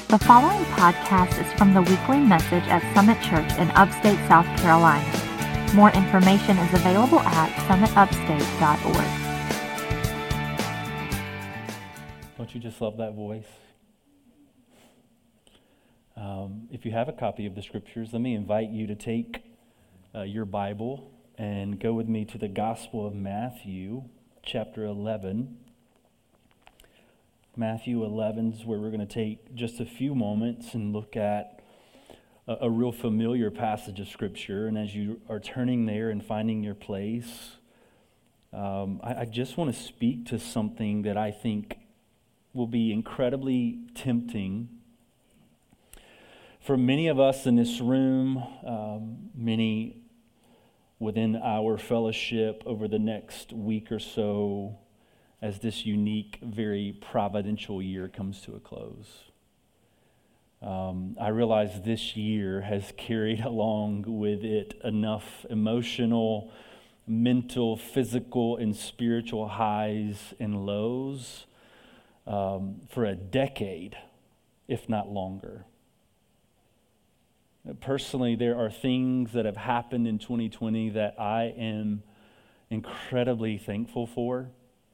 The following podcast is from the weekly message at Summit Church in upstate South Carolina. More information is available at summitupstate.org. Don't you just love that voice? If you have a copy of the scriptures, let me invite you to take your Bible and go with me to the Gospel of Matthew, chapter 11. Matthew 11 is where we're going to take just a few moments and look at a real familiar passage of Scripture. And as you are turning there and finding your place, I just want to speak to something that I think will be incredibly tempting for many of us in this room, many within our fellowship over the next week or so, as this unique, very providential year comes to a close. I realize this year has carried along with it enough emotional, mental, physical, and spiritual highs and lows for a decade, if not longer. Personally, there are things that have happened in 2020 that I am incredibly thankful for.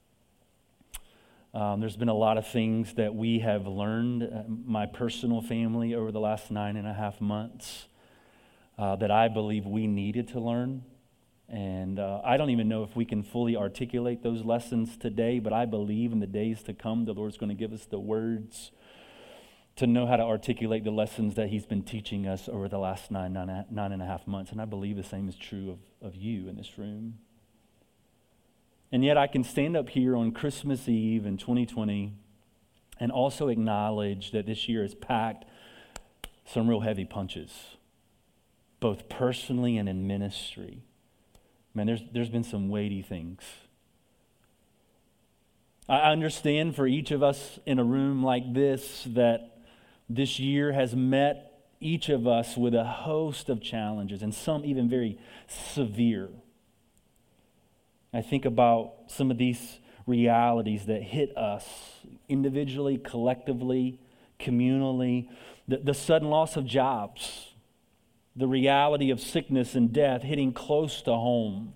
There's been a lot of things that we have learned, my personal family, over the last 9.5 months that I believe we needed to learn. And I don't even know if we can fully articulate those lessons today, but I believe in the days to come, the Lord's going to give us the words to know how to articulate the lessons that He's been teaching us over the last 9.5 months. And I believe the same is true of you in this room. And yet I can stand up here on Christmas Eve in 2020 and also acknowledge that this year has packed some real heavy punches, both personally and in ministry. Man, there's been some weighty things. I understand for each of us in a room like this that this year has met each of us with a host of challenges, and some even very severe. I think about some of these realities that hit us individually, collectively, communally. The sudden loss of jobs, the reality of sickness and death hitting close to home,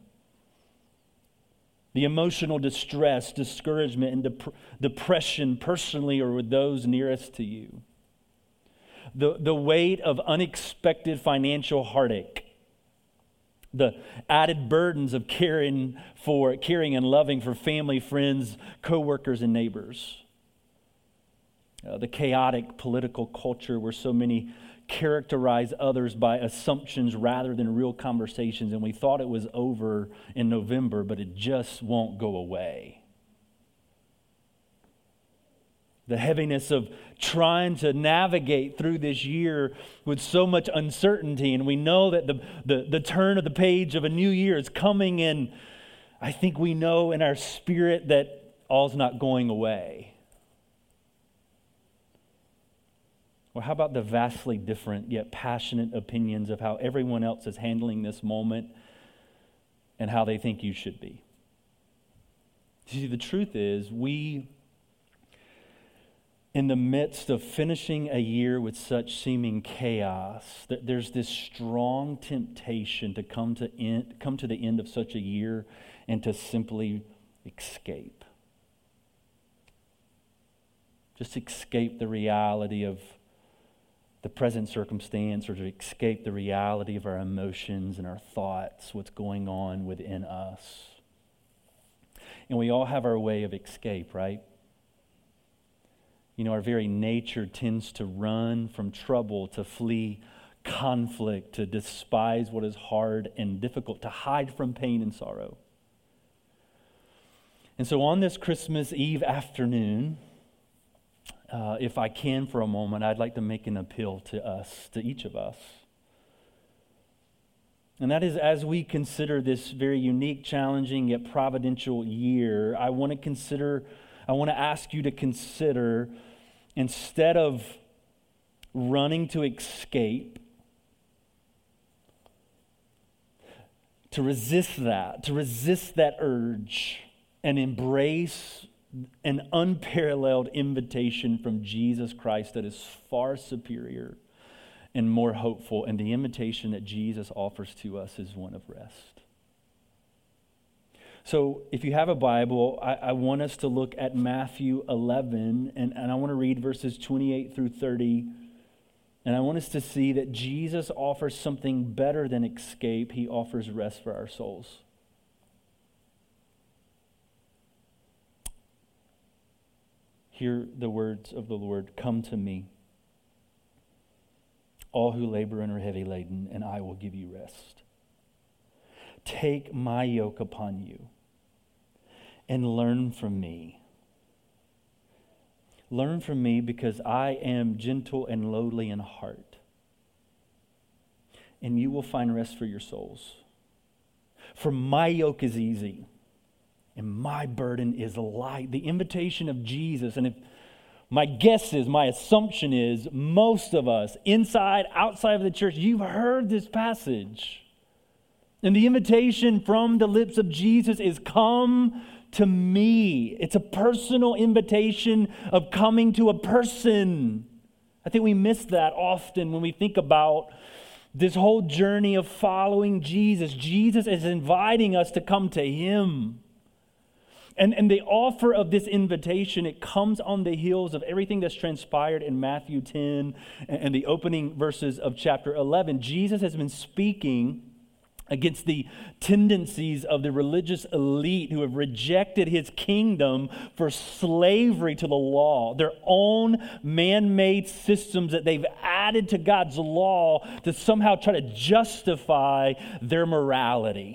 the emotional distress, discouragement, and depression personally or with those nearest to you, the weight of unexpected financial heartache, the added burdens of caring and loving for family, friends, co-workers, and neighbors. The chaotic political culture where so many characterize others by assumptions rather than real conversations, and we thought it was over in November, but it just won't go away. The heaviness of trying to navigate through this year with so much uncertainty, and we know that the turn of the page of a new year is coming, and I think we know in our spirit that all's not going away. Or how about the vastly different yet passionate opinions of how everyone else is handling this moment and how they think you should be? See, the truth is, in the midst of finishing a year with such seeming chaos, there's this strong temptation to come to the end of such a year and to simply escape. Just escape the reality of the present circumstance, or to escape the reality of our emotions and our thoughts, what's going on within us. And we all have our way of escape, right? You know, our very nature tends to run from trouble, to flee conflict, to despise what is hard and difficult, to hide from pain and sorrow. And so on this Christmas Eve afternoon, if I can for a moment, I'd like to make an appeal to us, to each of us. And that is, as we consider this very unique, challenging, yet providential year, I want to ask you to consider, instead of running to escape, to resist that urge and embrace an unparalleled invitation from Jesus Christ that is far superior and more hopeful. And the invitation that Jesus offers to us is one of rest. So if you have a Bible, I want us to look at Matthew 11, and I want to read verses 28 through 30. And I want us to see that Jesus offers something better than escape. He offers rest for our souls. Hear the words of the Lord. Come to me, all who labor and are heavy laden, and I will give you rest. Take my yoke upon you and learn from me. Learn from me because I am gentle and lowly in heart, and you will find rest for your souls. For my yoke is easy and my burden is light. The invitation of Jesus, and if my guess is, my assumption is, most of us, inside, outside of the church, you've heard this passage. And the invitation from the lips of Jesus is, come to me. It's a personal invitation of coming to a person. I think we miss that often when we think about this whole journey of following Jesus. Jesus is inviting us to come to Him. And the offer of this invitation, it comes on the heels of everything that's transpired in Matthew 10 and the opening verses of chapter 11. Jesus has been speaking against the tendencies of the religious elite who have rejected His kingdom for slavery to the law, their own man-made systems that they've added to God's law to somehow try to justify their morality.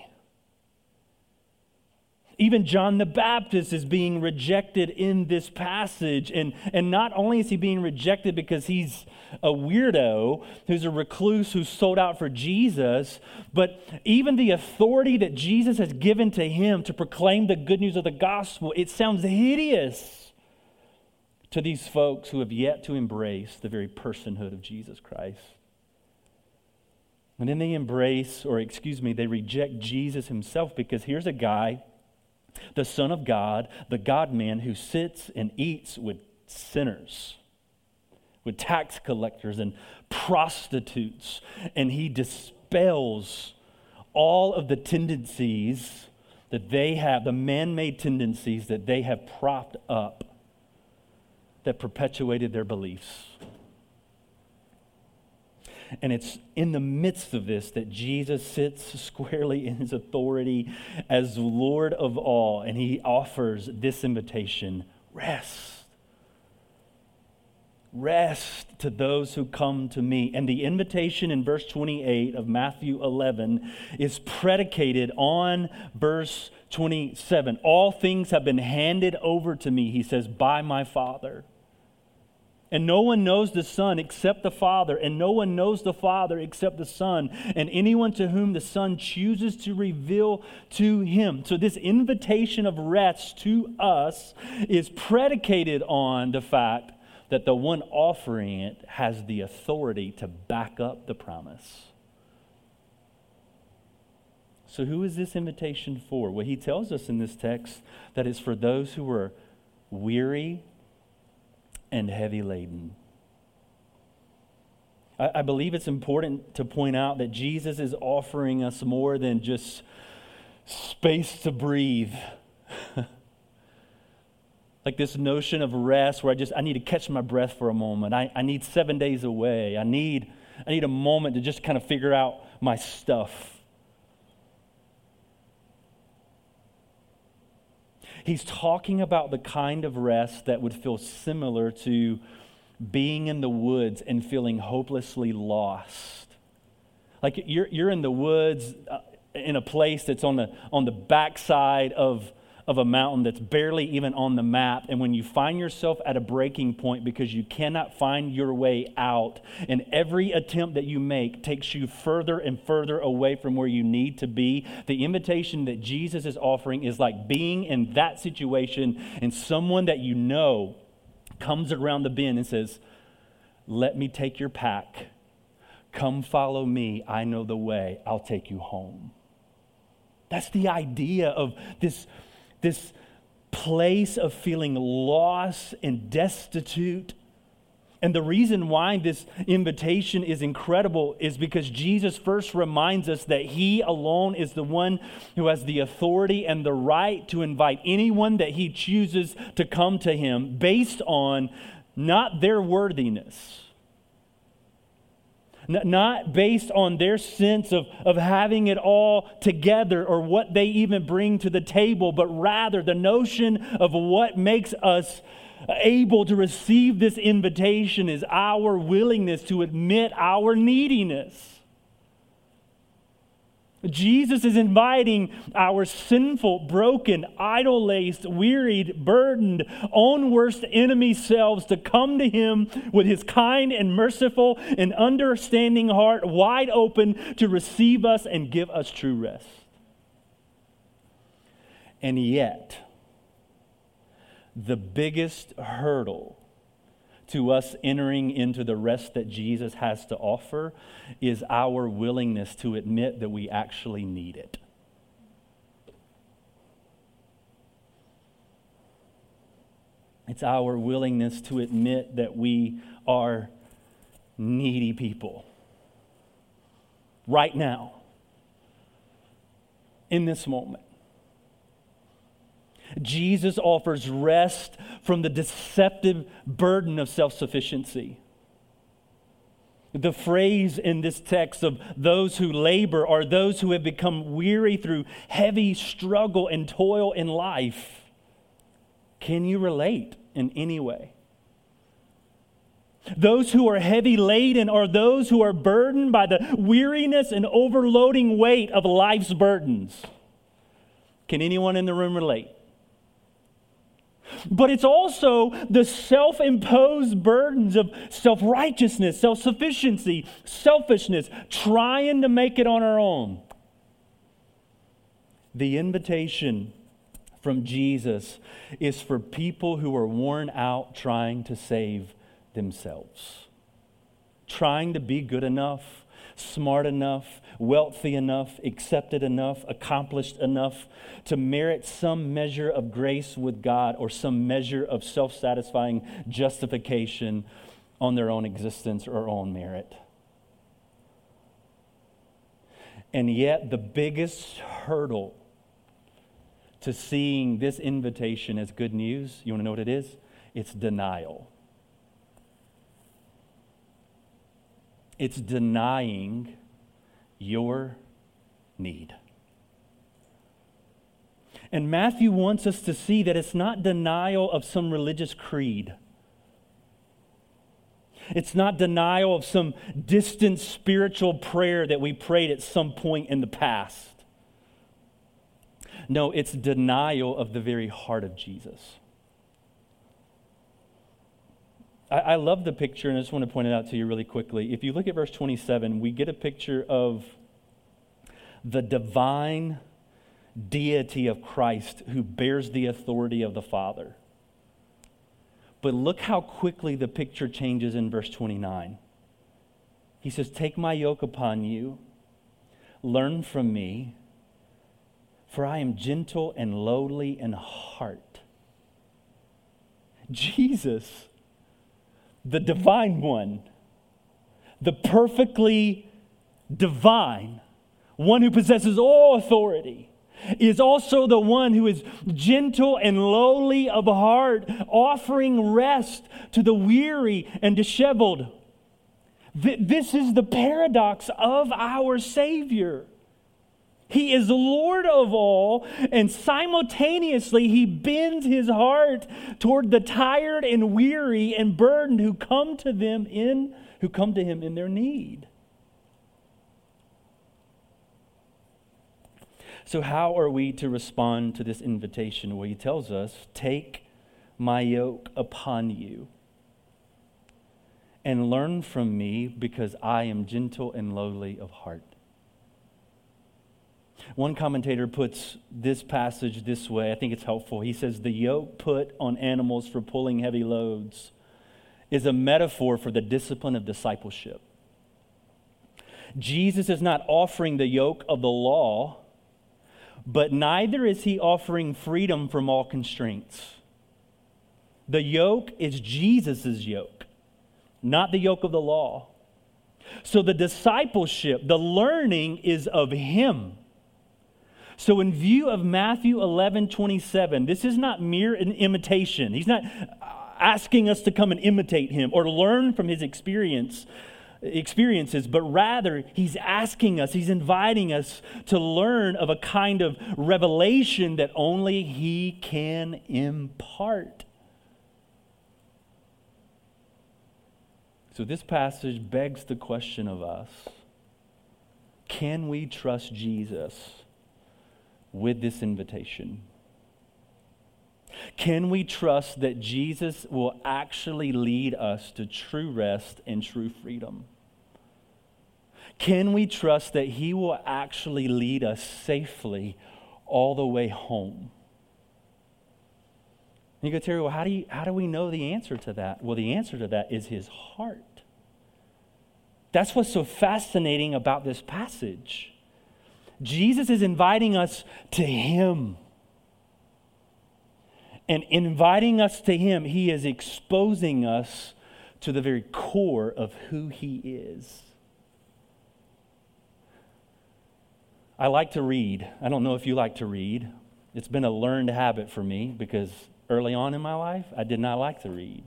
Even John the Baptist is being rejected in this passage. And not only is he being rejected because he's a weirdo, who's a recluse who's sold out for Jesus, but even the authority that Jesus has given to him to proclaim the good news of the gospel, it sounds hideous to these folks who have yet to embrace the very personhood of Jesus Christ. And then they they reject Jesus himself, because here's a guy, the Son of God, the God-man, who sits and eats with sinners, with tax collectors and prostitutes, and he dispels all of the tendencies that they have, the man-made tendencies that they have propped up that perpetuated their beliefs. And it's in the midst of this that Jesus sits squarely in his authority as Lord of all, and he offers this invitation: rest. Rest to those who come to me. And the invitation in verse 28 of Matthew 11 is predicated on verse 27. All things have been handed over to me, he says, by my Father. And no one knows the Son except the Father, and no one knows the Father except the Son, and anyone to whom the Son chooses to reveal to him. So this invitation of rest to us is predicated on the fact that the one offering it has the authority to back up the promise. So who is this invitation for? Well, he tells us in this text that it's for those who are weary and heavy laden. I believe it's important to point out that Jesus is offering us more than just space to breathe. Like this notion of rest where I need to catch my breath for a moment. I need 7 days away. I need a moment to just kind of figure out my stuff. He's talking about the kind of rest that would feel similar to being in the woods and feeling hopelessly lost. Like you're in the woods in a place that's on the backside of a mountain that's barely even on the map, and when you find yourself at a breaking point because you cannot find your way out, and every attempt that you make takes you further and further away from where you need to be, the invitation that Jesus is offering is like being in that situation, and someone that you know comes around the bend and says, "Let me take your pack. Come follow me. I know the way. I'll take you home." That's the idea of this place of feeling lost and destitute. And the reason why this invitation is incredible is because Jesus first reminds us that He alone is the one who has the authority and the right to invite anyone that He chooses to come to Him based on not their worthiness, not based on their sense of having it all together or what they even bring to the table, but rather the notion of what makes us able to receive this invitation is our willingness to admit our neediness. Jesus is inviting our sinful, broken, idol-laced, wearied, burdened, own worst enemy selves to come to Him with His kind and merciful and understanding heart wide open to receive us and give us true rest. And yet, the biggest hurdle to us entering into the rest that Jesus has to offer is our willingness to admit that we actually need it. It's our willingness to admit that we are needy people. Right now, in this moment. Jesus offers rest from the deceptive burden of self-sufficiency. The phrase in this text of those who labor are those who have become weary through heavy struggle and toil in life. Can you relate in any way? Those who are heavy laden are those who are burdened by the weariness and overloading weight of life's burdens. Can anyone in the room relate? But it's also the self-imposed burdens of self-righteousness, self-sufficiency, selfishness, trying to make it on our own. The invitation from Jesus is for people who are worn out trying to save themselves, trying to be good enough, smart enough, wealthy enough, accepted enough, accomplished enough to merit some measure of grace with God or some measure of self-satisfying justification on their own existence or own merit. And yet the biggest hurdle to seeing this invitation as good news, you want to know what it is? It's denial. It's denying your need. And Matthew wants us to see that it's not denial of some religious creed. It's not denial of some distant spiritual prayer that we prayed at some point in the past. No, it's denial of the very heart of Jesus. I love the picture, and I just want to point it out to you really quickly. If you look at verse 27, we get a picture of the divine deity of Christ who bears the authority of the Father. But look how quickly the picture changes in verse 29. He says, "Take my yoke upon you, learn from me, for I am gentle and lowly in heart." Jesus, the divine one, the perfectly divine, one who possesses all authority, is also the one who is gentle and lowly of heart, offering rest to the weary and disheveled. This is the paradox of our Savior. He is Lord of all, and simultaneously He bends His heart toward the tired and weary and burdened who come to Him in their need. So how are we to respond to this invitation? Well, He tells us, "Take my yoke upon you and learn from me, because I am gentle and lowly of heart." One commentator puts this passage this way. I think it's helpful. He says, the yoke put on animals for pulling heavy loads is a metaphor for the discipline of discipleship. Jesus is not offering the yoke of the law, but neither is he offering freedom from all constraints. The yoke is Jesus' yoke, not the yoke of the law. So the discipleship, the learning is of him. So in view of Matthew 11:27, this is not mere an imitation. He's not asking us to come and imitate him or learn from his experiences, but rather he's asking us, he's inviting us to learn of a kind of revelation that only he can impart. So this passage begs the question of us, can we trust Jesus with this invitation? Can we trust that Jesus will actually lead us to true rest and true freedom? Can we trust that he will actually lead us safely all the way home? And you go, Terry, well, how do we know the answer to that? Well, the answer to that is his heart. That's what's so fascinating about this passage. Jesus is inviting us to him. And inviting us to him, he is exposing us to the very core of who he is. I like to read. I don't know if you like to read. It's been a learned habit for me because early on in my life, I did not like to read.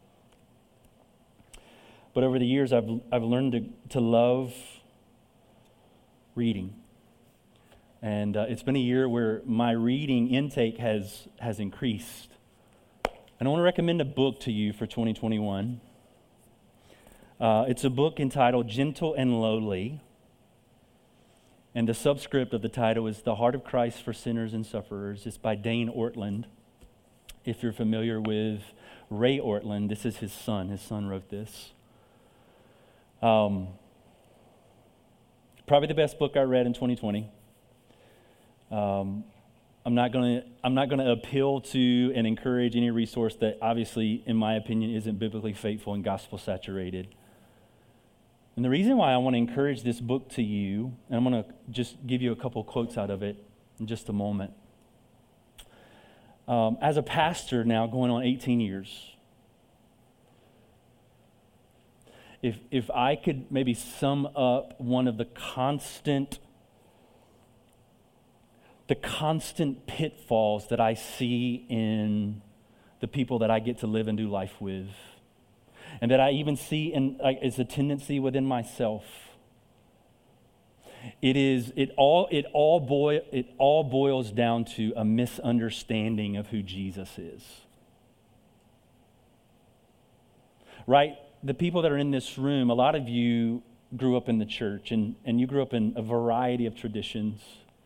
But over the years, I've learned to love reading. And it's been a year where my reading intake has increased. And I want to recommend a book to you for 2021. It's a book entitled Gentle and Lowly. And the subscript of the title is The Heart of Christ for Sinners and Sufferers. It's by Dane Ortlund. If you're familiar with Ray Ortlund, this is his son. His son wrote this. Probably the best book I read in 2020. I'm not going to appeal to and encourage any resource that obviously, in my opinion, isn't biblically faithful and gospel saturated. And the reason why I want to encourage this book to you, and I'm going to just give you a couple quotes out of it in just a moment. As a pastor now going on 18 years, if I could maybe sum up one of the constant pitfalls that I see in the people that I get to live and do life with, and that I even see as a tendency within myself, it all boils down to a misunderstanding of who Jesus is. Right? The people that are in this room, a lot of you grew up in the church, and you grew up in a variety of traditions.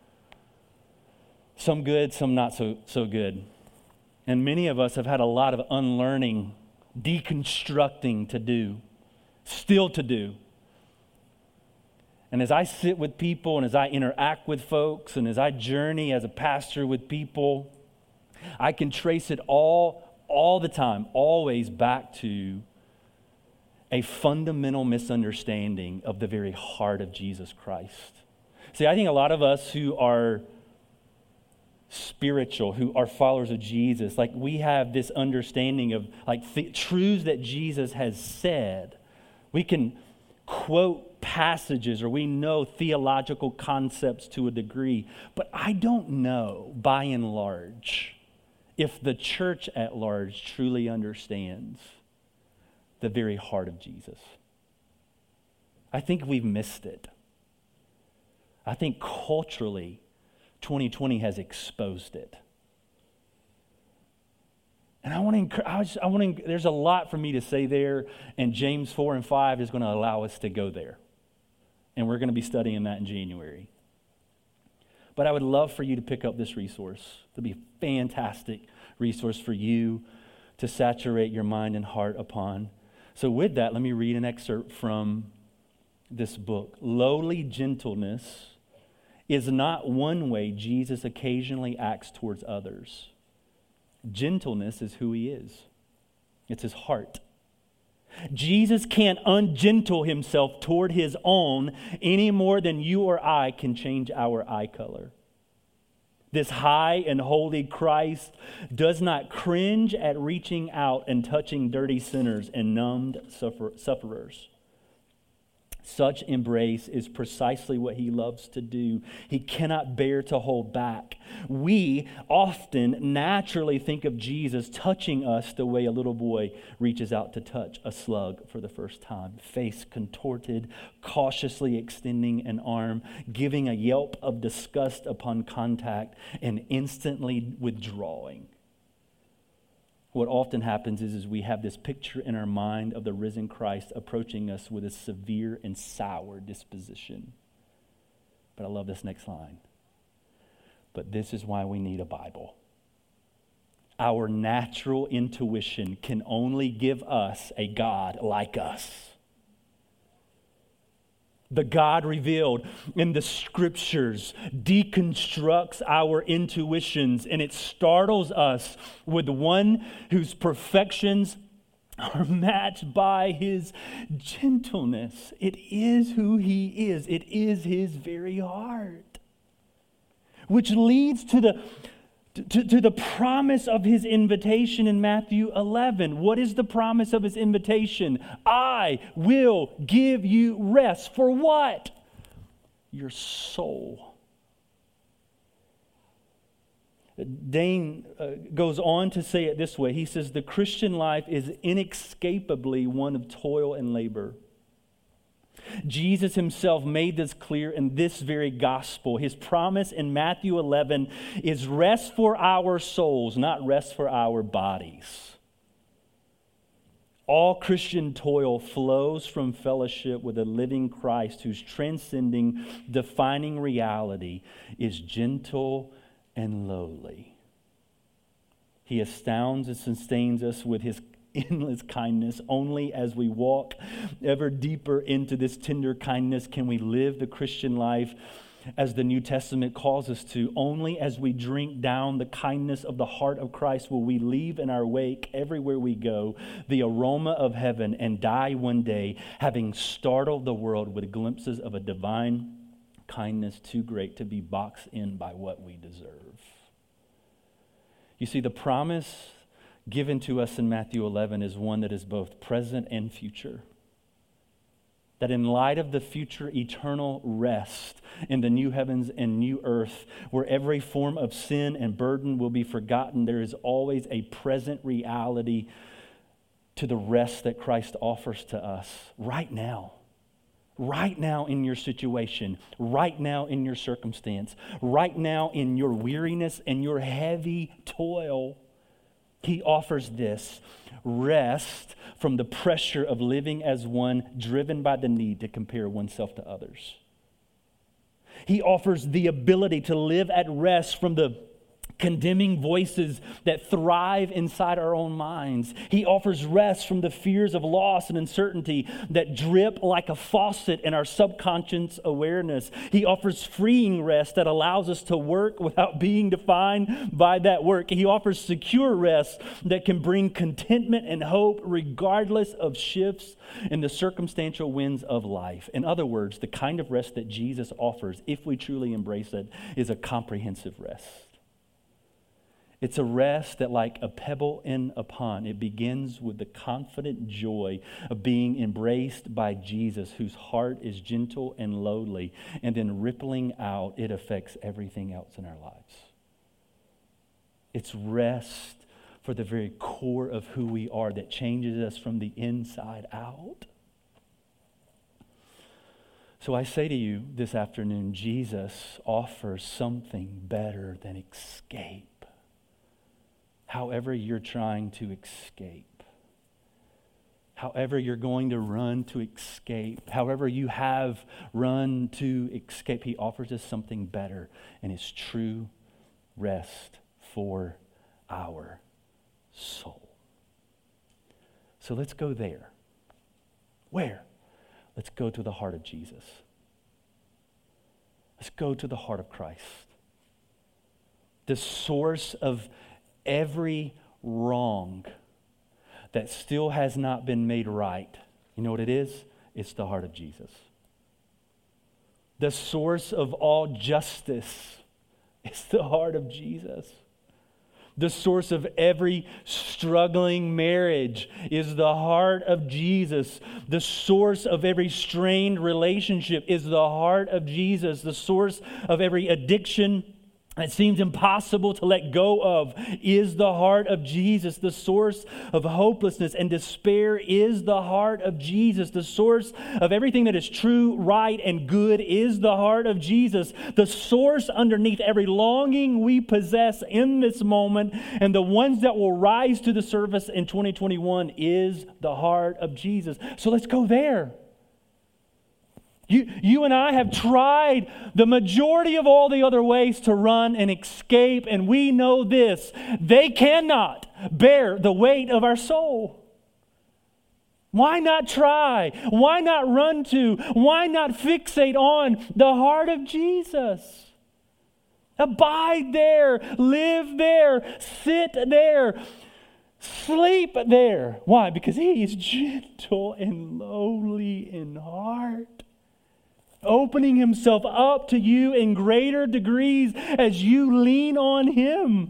Some good, some not so good. And many of us have had a lot of unlearning, deconstructing to do, still to do. And as I sit with people and as I interact with folks and as I journey as a pastor with people, I can trace it all the time, always back to a fundamental misunderstanding of the very heart of Jesus Christ. See, I think a lot of us who are spiritual, who are followers of Jesus, like we have this understanding of like truths that Jesus has said. We can quote passages or we know theological concepts to a degree, but I don't know, by and large, if the church at large truly understands the very heart of Jesus. I think we've missed it. I think culturally, 2020 has exposed it. And I want to there's a lot for me to say there, and James 4 and 5 is going to allow us to go there. And we're going to be studying that in January. But I would love for you to pick up this resource. It'll be a fantastic resource for you to saturate your mind and heart upon. So with that, let me read an excerpt from this book. Lowly gentleness is not one way Jesus occasionally acts towards others. Gentleness is who he is. It's his heart. Jesus can't ungentle himself toward his own any more than you or I can change our eye color. This high and holy Christ does not cringe at reaching out and touching dirty sinners and numbed sufferers. Such embrace is precisely what he loves to do. He cannot bear to hold back. We often naturally think of Jesus touching us the way a little boy reaches out to touch a slug for the first time. Face contorted, cautiously extending an arm, giving a yelp of disgust upon contact, and instantly withdrawing. What often happens is we have this picture in our mind of the risen Christ approaching us with a severe and sour disposition. But I love this next line. But this is why we need a Bible. Our natural intuition can only give us a God like us. The God revealed in the Scriptures deconstructs our intuitions, and it startles us with one whose perfections are matched by his gentleness. It is who he is. It is his very heart. Which leads to the promise of his invitation in Matthew 11. What is the promise of his invitation? I will give you rest. For what? Your soul. Dane goes on to say it this way. He says, the Christian life is inescapably one of toil and labor. Jesus himself made this clear in this very gospel. His promise in Matthew 11 is rest for our souls, not rest for our bodies. All Christian toil flows from fellowship with a living Christ whose transcending, defining reality is gentle and lowly. He astounds and sustains us with his endless kindness. Only as we walk ever deeper into this tender kindness can we live the Christian life as the New Testament calls us to. Only as we drink down the kindness of the heart of Christ will we leave in our wake everywhere we go the aroma of heaven and die one day having startled the world with glimpses of a divine kindness too great to be boxed in by what we deserve. You see, the promise given to us in Matthew 11 is one that is both present and future. That in light of the future eternal rest in the new heavens and new earth, where every form of sin and burden will be forgotten, there is always a present reality to the rest that Christ offers to us right now. Right now in your situation, right now in your circumstance, right now in your weariness and your heavy toil. He offers this rest from the pressure of living as one driven by the need to compare oneself to others. He offers the ability to live at rest from the condemning voices that thrive inside our own minds. He offers rest from the fears of loss and uncertainty that drip like a faucet in our subconscious awareness. He offers freeing rest that allows us to work without being defined by that work. He offers secure rest that can bring contentment and hope regardless of shifts in the circumstantial winds of life. In other words, the kind of rest that Jesus offers, if we truly embrace it, is a comprehensive rest. It's a rest that, like a pebble in a pond, it begins with the confident joy of being embraced by Jesus, whose heart is gentle and lowly, and then rippling out, it affects everything else in our lives. It's rest for the very core of who we are that changes us from the inside out. So I say to you this afternoon, Jesus offers something better than escape. However you're trying to escape, however you're going to run to escape, however you have run to escape, he offers us something better, and it's true rest for our soul. So let's go there. Where? Let's go to the heart of Jesus. Let's go to the heart of Christ. The source of every wrong that still has not been made right. You know what it is? It's the heart of Jesus. The source of all justice is the heart of Jesus. The source of every struggling marriage is the heart of Jesus. The source of every strained relationship is the heart of Jesus. The source of every addiction that seems impossible to let go of is the heart of Jesus. The source of hopelessness and despair is the heart of Jesus. The source of everything that is true, right, and good is the heart of Jesus. The source underneath every longing we possess in this moment and the ones that will rise to the surface in 2021 is the heart of Jesus. So let's go there. You and I have tried the majority of all the other ways to run and escape, and we know this: they cannot bear the weight of our soul. Why not try? Why not run to? Why not fixate on the heart of Jesus? Abide there, live there, sit there, sleep there. Why? Because He is gentle and lowly in heart, opening Himself up to you in greater degrees as you lean on Him.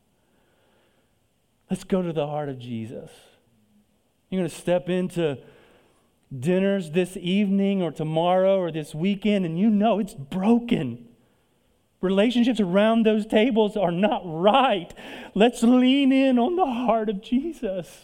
Let's go to the heart of Jesus. You're going to step into dinners this evening or tomorrow or this weekend, and you know it's broken. Relationships around those tables are not right. Let's lean in on the heart of Jesus.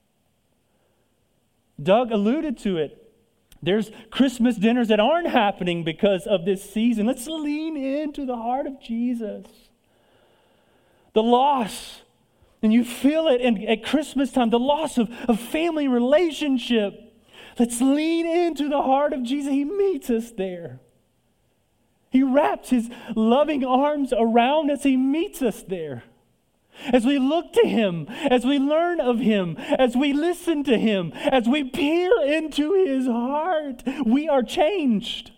Doug alluded to it. There's Christmas dinners that aren't happening because of this season. Let's lean into the heart of Jesus. The loss, and you feel it at Christmas time, the loss of family relationship. Let's lean into the heart of Jesus. He meets us there. He wraps His loving arms around us. He meets us there. As we look to Him, as we learn of Him, as we listen to Him, as we peer into His heart, we are changed.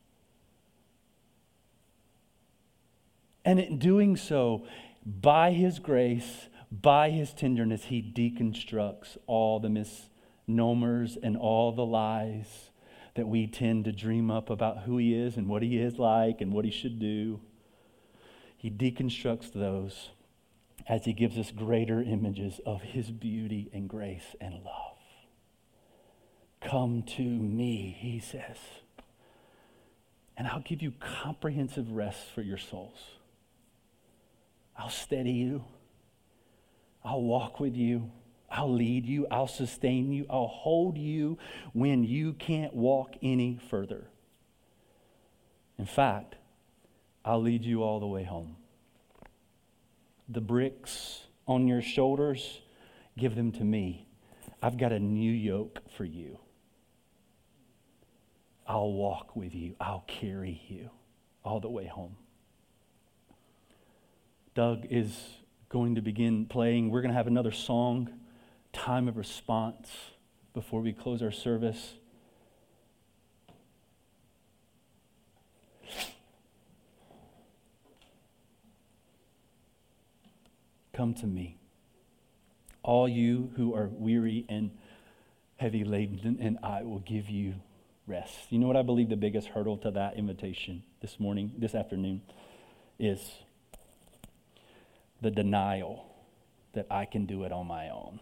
And in doing so, by His grace, by His tenderness, He deconstructs all the misnomers and all the lies that we tend to dream up about who He is and what He is like and what He should do. He deconstructs those as He gives us greater images of His beauty and grace and love. Come to me, He says, and I'll give you comprehensive rest for your souls. I'll steady you. I'll walk with you. I'll lead you. I'll sustain you. I'll hold you when you can't walk any further. In fact, I'll lead you all the way home. The bricks on your shoulders, give them to me. I've got a new yoke for you. I'll walk with you. I'll carry you all the way home. Doug is going to begin playing. We're going to have another song, time of response, before we close our service. Come to me, all you who are weary and heavy laden, and I will give you rest. You know what I believe the biggest hurdle to that invitation this afternoon, is the denial that I can do it on my own.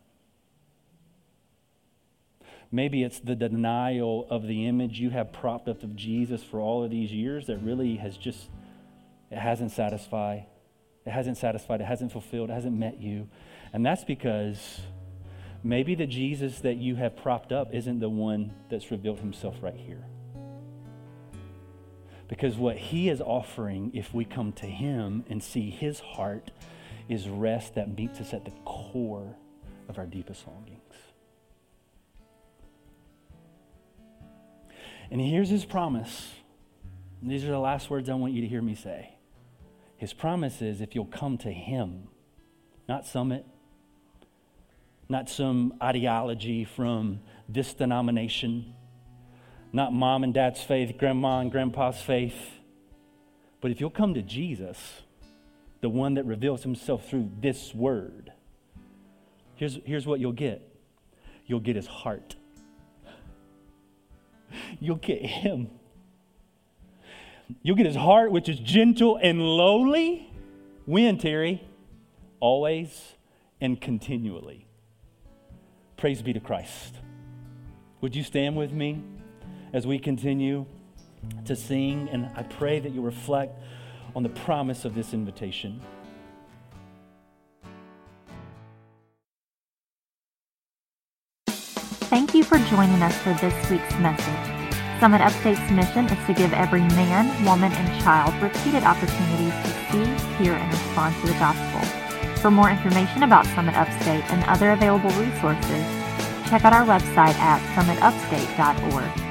Maybe it's the denial of the image you have propped up of Jesus for all of these years that really it hasn't satisfied. It hasn't satisfied, it hasn't fulfilled, it hasn't met you. And that's because maybe the Jesus that you have propped up isn't the one that's revealed Himself right here. Because what He is offering, if we come to Him and see His heart, is rest that meets us at the core of our deepest longings. And here's His promise. And these are the last words I want you to hear me say. His promise is if you'll come to Him, not Summit, not some ideology from this denomination, not mom and dad's faith, grandma and grandpa's faith, but if you'll come to Jesus, the one that reveals Himself through this word, here's what you'll get. You'll get His heart. You'll get Him. You'll get his heart, which is gentle and lowly. When, Terry? Always and continually. Praise be to Christ. Would you stand with me as we continue to sing? And I pray that you reflect on the promise of this invitation. Thank you for joining us for this week's message. Summit Upstate's mission is to give every man, woman, and child repeated opportunities to see, hear, and respond to the gospel. For more information about Summit Upstate and other available resources, check out our website at summitupstate.org.